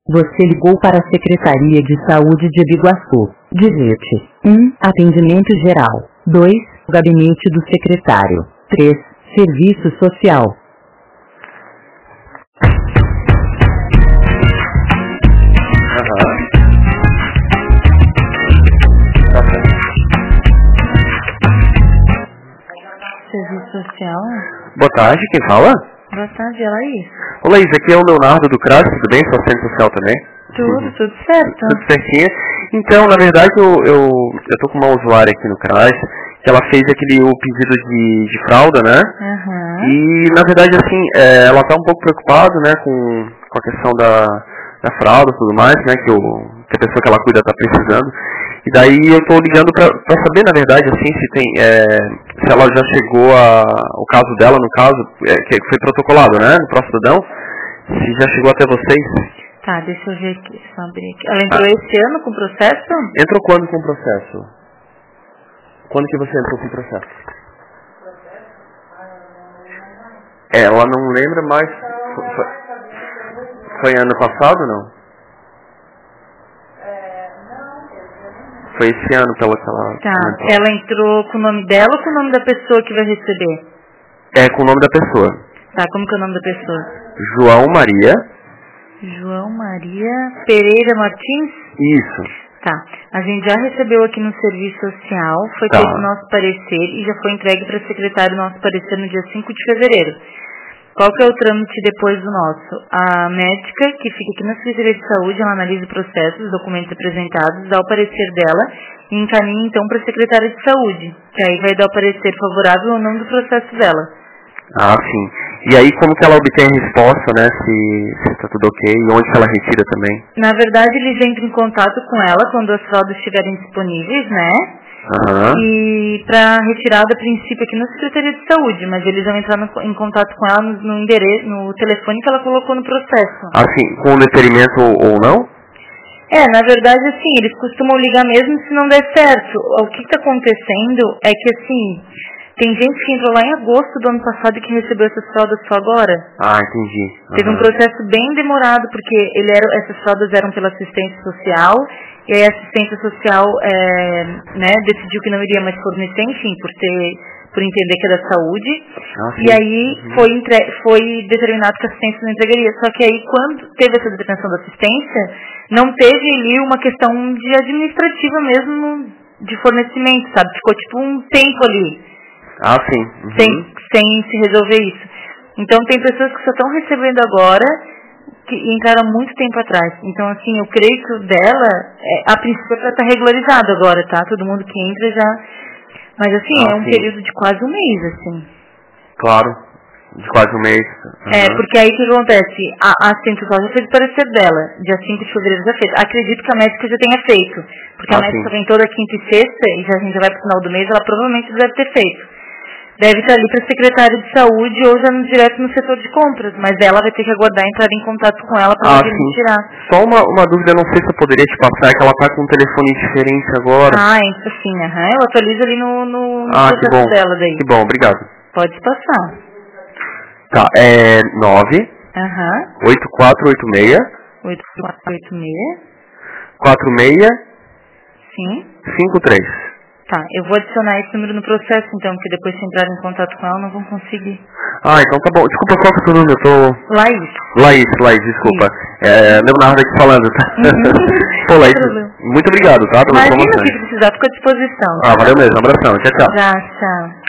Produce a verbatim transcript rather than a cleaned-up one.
Você ligou para a Secretaria de Saúde de Biguaçu. Digite um. Atendimento geral. dois. Gabinete do secretário. três. Serviço social. Aham. Serviço social? Boa tarde, quem fala? Boa tarde, é Laís. Ô Laís, aqui é o Leonardo do CRAS, tudo bem? Sou assistente social também? Tudo, tudo certo. Tudo certinho. Então, na verdade, eu, eu, eu tô com uma usuária aqui no CRAS, que ela fez aquele o pedido de, de fralda, né? Uhum. E, na verdade, assim, é, ela tá um pouco preocupada, né, com, com a questão da, da fralda e tudo mais, né, que, o, que a pessoa que ela cuida tá precisando. E daí eu tô ligando pra, pra saber, na verdade, assim, se tem, é, se ela já chegou a, o caso dela, no caso, é, que foi protocolado, né, no Procidadão, se já chegou até vocês. Tá, deixa eu ver aqui, só abrir aqui. Ela entrou Ah. esse ano com o processo? Entrou quando com o processo? Quando que você entrou com o processo? É, ela não lembra, mas foi, foi, foi ano passado, não? Foi esse ano pela que ela... Tá, comentou. ela entrou com o nome dela ou com o nome da pessoa que vai receber? É com o nome da pessoa. Tá, como que é o nome da pessoa? João Maria. João Maria Pereira Martins? Isso. Tá, a gente já recebeu aqui no Serviço Social, foi Tá. feito o nosso parecer e já foi entregue para a secretária o nosso parecer no dia cinco de fevereiro. Qual que é o trâmite depois do nosso? A médica, que fica aqui na Secretaria de Saúde, ela analisa o processo, os documentos apresentados, dá o parecer dela e encaminha então para a Secretaria de Saúde, que aí vai dar o parecer favorável ou não do processo dela. Ah, sim. E aí como que ela obtém a resposta, né, se, se tá tudo ok, e onde que ela retira também? Na verdade, eles entram em contato com ela quando as fraldas estiverem disponíveis, né? Aham. E para retirada, a princípio, aqui na Secretaria de Saúde, mas eles vão entrar no, em contato com ela no, no endereço, no telefone que ela colocou no processo. Assim, com deferimento ou, ou não? É, na verdade, assim, eles costumam ligar mesmo se não der certo. O que está acontecendo é que, assim, tem gente que entrou lá em agosto do ano passado e que recebeu essas fraldas só agora. Ah, entendi. Teve um Aham. processo bem demorado, porque ele era, essas fraldas eram pela assistência social, e aí a assistência social é, né, decidiu que não iria mais fornecer, enfim, por, ter, por entender que era saúde. Ah, sim. E aí Uhum. foi, entre, foi determinado que a assistência não entregaria. Só que aí, quando teve essa determinação da assistência, não teve ali uma questão de administrativa mesmo de fornecimento, sabe? Ficou tipo um tempo ali. Ah, sim. Uhum. Sem, sem se resolver isso. Então tem pessoas que só estão recebendo agora que entraram há muito tempo atrás. Então assim, eu creio que o dela, é, a princípio ela está regularizado agora, tá? Todo mundo que entra já... Mas assim, Ah, é um sim. período de quase um mês, assim. Claro. De quase um mês. Uhum. É, porque aí o que acontece? A, a assistente social já fez o parecer dela, dia cinco de fevereiro já fez. Acredito que a médica já tenha feito. Porque Ah, a médica sim. vem toda quinta e sexta, e já, a gente já vai pro final do mês, ela provavelmente deve ter feito. Deve estar ali para a secretária de saúde ou já no, direto no setor de compras, mas ela vai ter que aguardar entrar em contato com ela para Ah, poder sim. retirar. Só uma, uma dúvida, não sei se eu poderia te passar, é que ela tá com um telefone diferente agora. Ah, isso sim, aham. Eu atualizo ali no, no, no Ah, que processo bom. dela daí. Que bom, obrigado. Pode passar. Tá, é nove Aham. oito quatro oito seis oito quatro oito seis. quatro seis Sim. cinco três. Tá, eu vou adicionar esse número no processo então, porque depois se entrar em contato com ela não vão conseguir. Ah, então tá bom. Desculpa, qual que é o seu nome? Eu tô... Laís. Laís, Laís, desculpa. É, Leonardo aqui falando, tá? Uhum. Pô, Laís, Sem problema. muito obrigado, tá? Pelas Imagina o informações. que precisar, fica à disposição. Ah, valeu mesmo. Um abração. Tchau, tchau. Já, tchau.